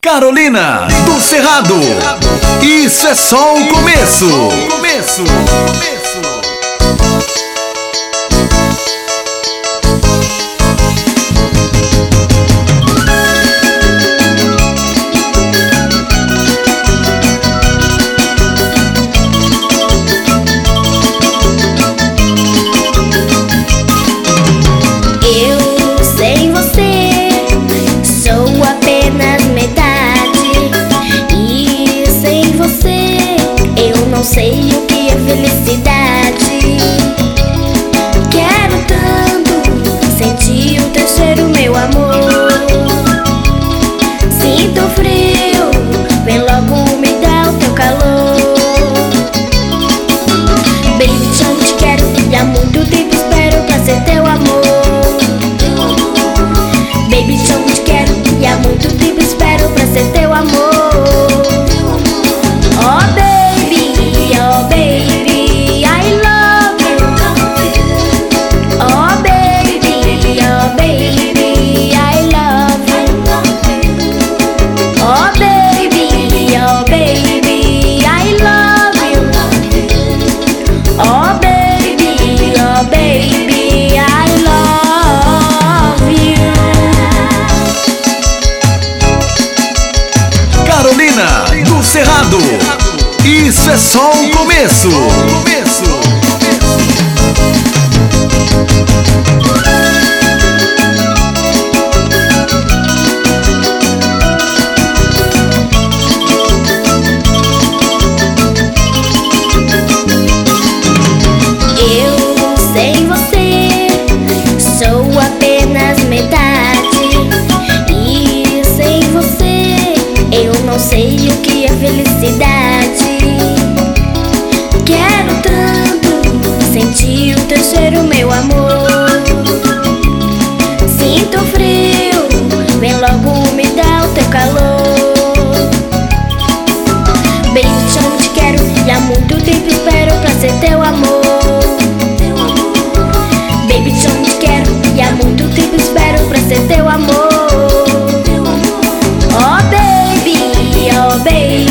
Carolina do Cerrado. Isso é só o começo. Eu sem você sou apenas metade, e sem você eu não sei o que é felicidade. Quero tanto sentir o teu cheiro, meu amor. Sinto frio, vem logo me dar o teu calor. Baby, já te quero e há muito tempo espero pra ser teu amor. Baby, já te quero e há muito tempo espero pra ser teu amor. Oh baby, I love you. Oh baby, I love you. Oh baby, I love you. Oh baby, I love you. Carolina do Cerrado. Isso é só o começo. Eu sem você sou apenas metade, e sem você eu não sei o que é felicidade. Quero tanto sentir o teu cheiro, meu amor. Sinto frio, vem logo me dar o teu calor. Baby, já te quero e há muito tempo espero pra ser teu amor. Baby, já te quero e há muito tempo espero pra ser teu amor. Oh baby,